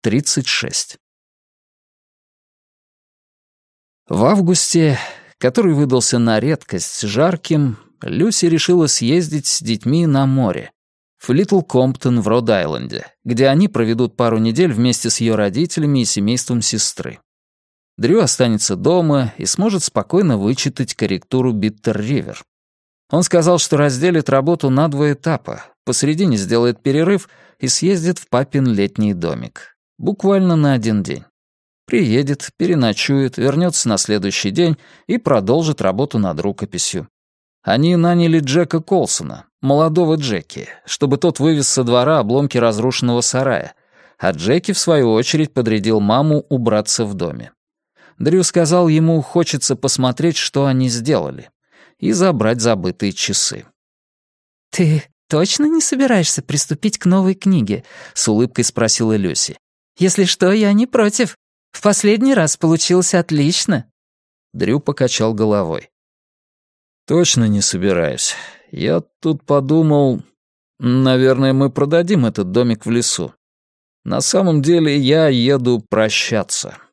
36. В августе, который выдался на редкость жарким, Люси решила съездить с детьми на море, в Литл Комптон в Род-Айленде, где они проведут пару недель вместе с ее родителями и семейством сестры. Дрю останется дома и сможет спокойно вычитать корректуру Биттер-Ривер. Он сказал, что разделит работу на 2 этапа, посередине сделает перерыв и съездит в папин летний домик. Буквально на 1 день. Приедет, переночует, вернется на следующий день и продолжит работу над рукописью. Они наняли Джека Колсона, молодого Джеки, чтобы тот вывез со двора обломки разрушенного сарая, а Джеки, в свою очередь, подрядил маму убраться в доме. Дрю сказал, ему хочется посмотреть, что они сделали, и забрать забытые часы. «Ты точно не собираешься приступить к новой книге?» — с улыбкой спросила Люси. «Если что, я не против. В последний раз получилось отлично». Дрю покачал головой. «Точно не собираюсь. Я тут подумал, наверное, мы продадим этот домик в лесу. На самом деле я еду прощаться».